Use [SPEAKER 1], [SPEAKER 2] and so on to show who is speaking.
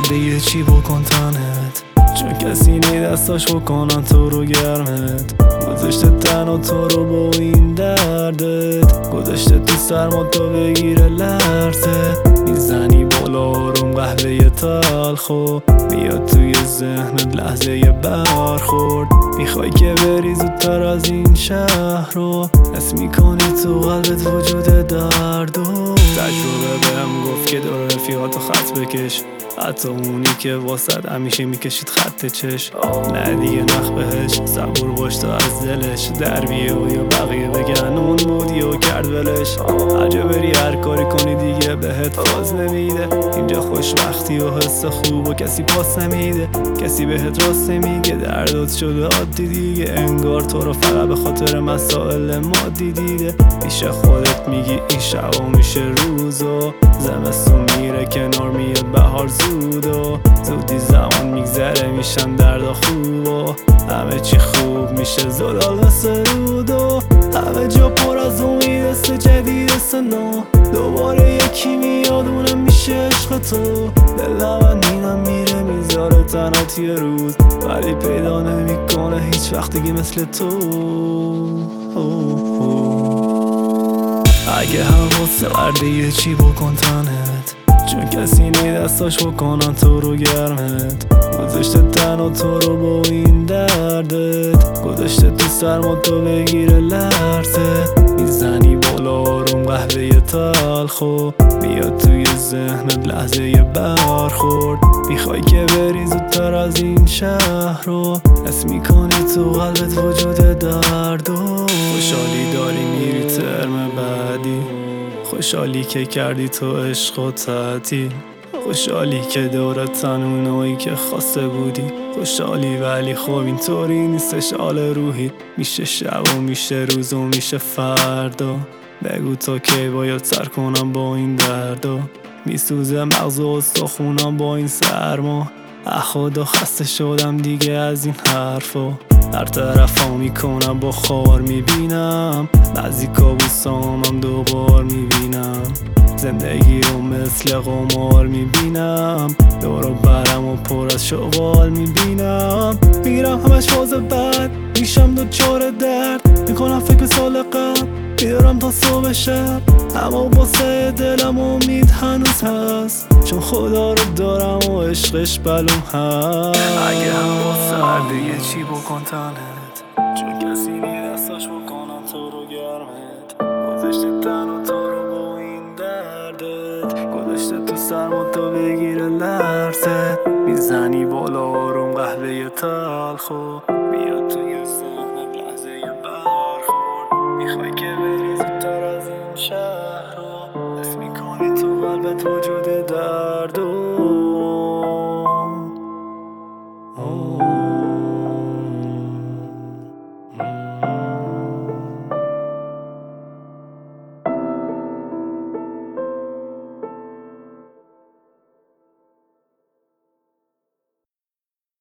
[SPEAKER 1] سردی چی بکن تنت، چون کسی نی دستاش بکنن تو رو گرمت. گذاشته تنها تو رو با این دردت، گذاشته تو سرما تو بگیره لرزت. میزنی بالا آروم قهوه تلخو، میاد توی ذهنت لحظه برخورد. میخوای که بری زودتر از این شهر رو، حس میکنی تو قلبت وجود درد و تجربه بهم گفت که دور رفیقاتو خط بکش، حتی اونی که واسد همیشه میکشید خط چش. نه دیگه نخ بهش، صبور باش تا از دلش در بیه و یا بقیه بگن اون بودی و کرد ولش. هرجا بری هر کاری کنی دیگه بهت فاز نمیده، اینجا خوشبختی و حس خوب و کسی پاس نمیده. کسی بهت راست نمیگه، دردات شده عادی دیگه، انگار تو رو فقط به خاطر مسائل مادی دیده. پیش خودت میگی این شبا میشه روز و زمستون میره کنار میاد بهار زود و زودی زمان میگذره میشن دردا خوب و همه چی خوب میشه زلال مثل رود و همه جا پر از امید است جدید است نو. دوباره یکی میاد اونم میشه عشق تو، دلم اینم میره میذاره تنات یه روز، ولی پیدا نمیکنه هیچ وقت دیگه مثل تو. اگه هوا سرده چی بکن تنت، چون کسی نی دستاش بکنن تو رو گرمت. گذاشته تنها تو رو با این دردت، گذاشته تو سرما تو بگیره لرزت. میزنی بالا آروم قهوه تلخو، میاد توی ذهنت لحظه برخورد. میخوای که بری زودتر از این شهر رو، حس میکنی تو قلبت وجود درد و خوشحالی داری میری ترم بعدی، خوشحالی که کردی تو عشق و تعطیل، خوشحالی که دورتن اونایی که خواسته بودی. خوشحالی ولی خب اینطوری نیستش حال روحی، میشه شب و میشه روز و میشه فردا. بگو تا کی باید سر کنم با این دردا، میسوزه مغز و استخونم با این سرما. خدا خسته شدم دیگه از این حرفا، هر طرفا میکنم با خار میبینم، بعضی کابوسامم دوبار میبینم. زندگی رو مثل قمار میبینم، دورو برم و پر از شغال میبینم. میرم همش فاز بد، میشم دوچار درد، میکنم فکر سال قبل، میدارم تا صبح شب. اما واسه دلم امید هنوز هست، چون خدا رو دارم و عشقش بلوم هست. اگه هوا سرده یه چی بکن تنت، چون کسی نی دستاش بکنم تو رو گرمت. گذاشته تنها تو رو با این دردت، گذاشته تو سرما تو بگیره لرزت. میزنی بالا آروم قهوه تلخو، بیاد توی ذهنت لحظه برخورد. میخوای که بری زودتر از این شهر رو، حس میکنی تو قلبت وجود درد و